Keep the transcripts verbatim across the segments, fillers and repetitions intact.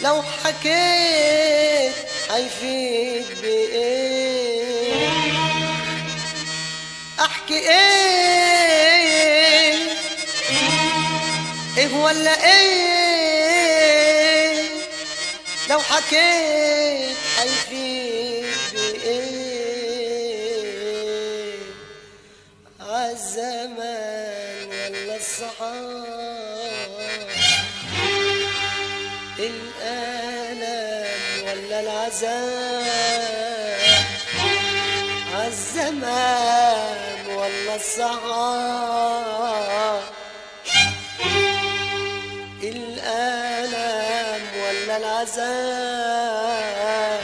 لو حكيت هيفيد بإيه؟ أحكي إيه إيه ولا إيه؟ لو حكيت هيفيد بإيه؟ عالزمان ولا الصحاب، الآلام ولا العذاب، عالزمان ولا الصحاب، الآلام ولا العذاب،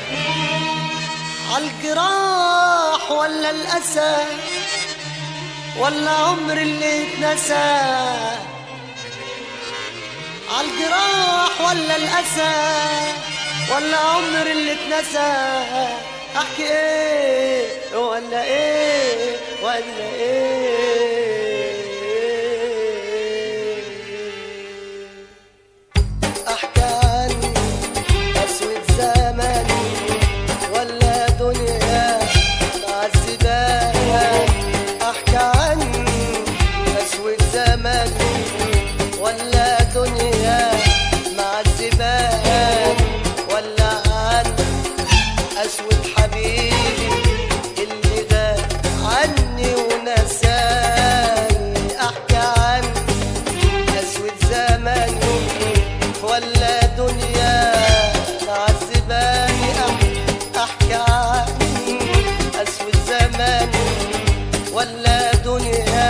عالجراح ولا الأسى، ولا عمر اللي اتنسى، عالجراح ولا الأسى، ولا عمر اللي اتنسى. احكي ايه ولا ايه ولا ايه؟ احكي عن قسوة زماني ولا دنيا معذباها، احكي عن قسوة زماني ولا دنيا معذباها، ولا عن قسوة حبيبي اللي غاب عني ونساني. احكي عن قسوة زماني ولا دنيا معذباني، احكي عن قسوة زماني ولا دنيا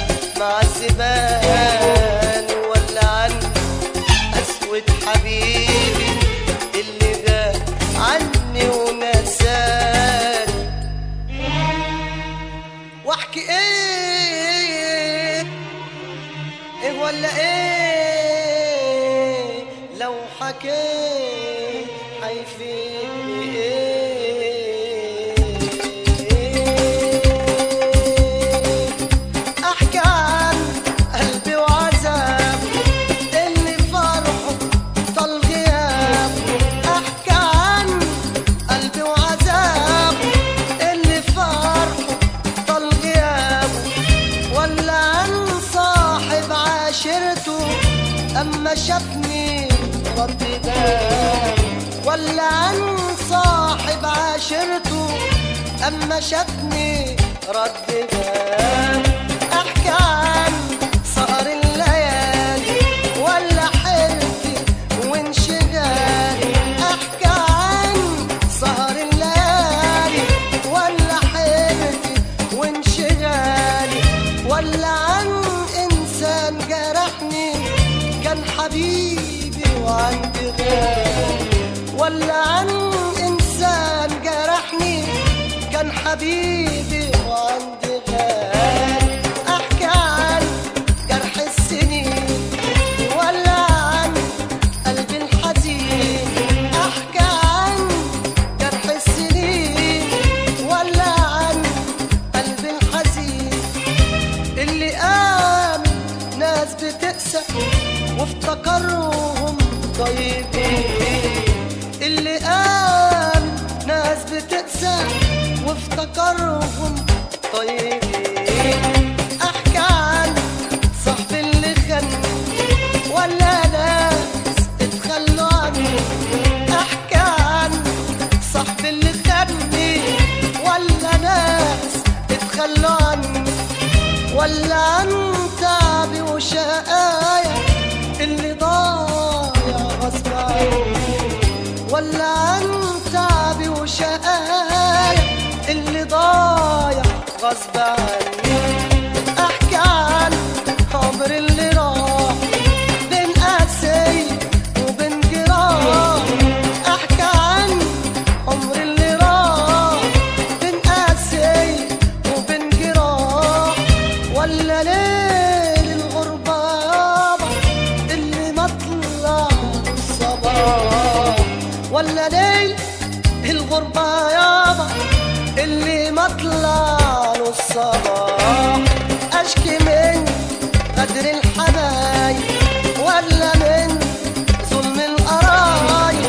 معذباني، ولا عن قسوة حبيبي اللي غاب عني ونساني. واحكي ايه ايه ولا ايه؟ لو حكيت هيفيد بايه؟ احكي عن قلبي وعذاب اللي فرحه طال غياب، احكي عن قلبي وعذاب اللي فرحه طال غياب، ولا عن صاحب عاشرته اما شافني رد باب، ولا عن صاحب عاشرته اما شافني رد باب. احكي عن سهر الليالي ولا حيرتي وانشغالي، احكي عن سهر الليالي ولا حيرتي وانشغالي، ولا عن انسان جرحني كان حبيبي وعندي غالي، ولا عن انسان جرحني كان حبيبي وعندي غالي. احكي عن جرح السنين ولا عن قلبي الحزين، احكي عن جرح السنين ولا عن قلبي الحزين، اللي آمن ناس بتقسى وافتكرهم طيبين، اللي آمن ناس بتقسى وافتكرهم طيبين. احكي عن صاحب اللي خاني ولا ناس اتخلوا عني، احكي عن صاحب اللي خاني ولا ناس اتخلوا عني، ولا عن تعبي وشقايا اللي ضايع غصب عني، ولا عن تعبي وشقايا اللي ضايع غصب عني. احكي عن عمر اللي راح بين قاسي وبين جراح، احكي عن عمر اللي راح بين قاسي وبين جراح، ولا ليل الغربة يابا اللي مطلع الصباح، ولا ليل الغربة يابا اللي مطلع الصباح. اشكي من غدر الحبايب ولا من ظلم القرايب،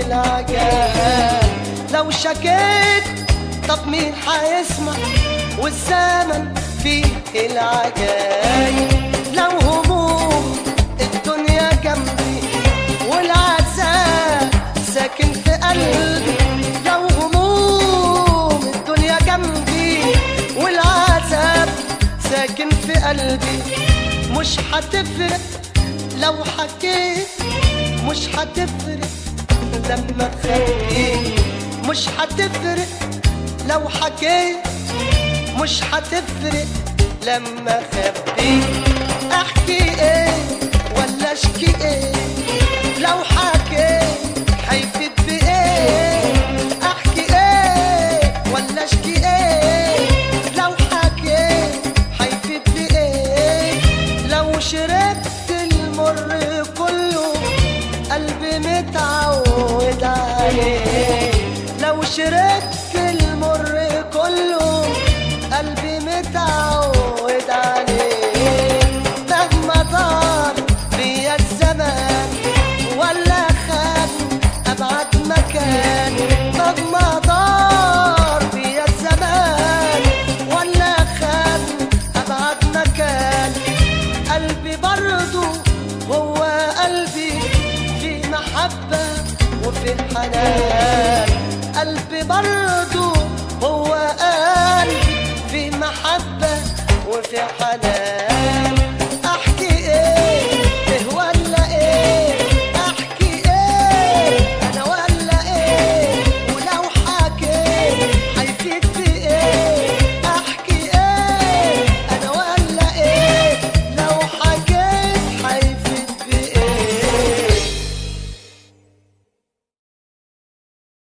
العجال. لو شكيت طب مين حيسمع والزمن فيه العجايب. لو هموم الدنيا جنبي والعذاب ساكن في قلبي، لو هموم الدنيا جنبي والعذاب ساكن في قلبي، مش هتفرق لو حكيت، مش هتفرق لما خبيت، مش هتفرق لو حكيت، مش هتفرق لما خبيت. احكي ايه ولا اشكي ايه لو حكيت هيفيد بايه؟ احكي ايه ولا اشكي ايه لو حكيت هيفيد بايه؟ لو شربت المر كله قلبي متعود عليه، لو شربت المر كله قلبي متعود عليه. مهما دار بيا الزمان ولا خد ابعد مكان، مهما دار بيا الزمان ولا خد ابعد مكان، قلبي برضو هو قلبي في محبة وفي حنان، قلبي برضو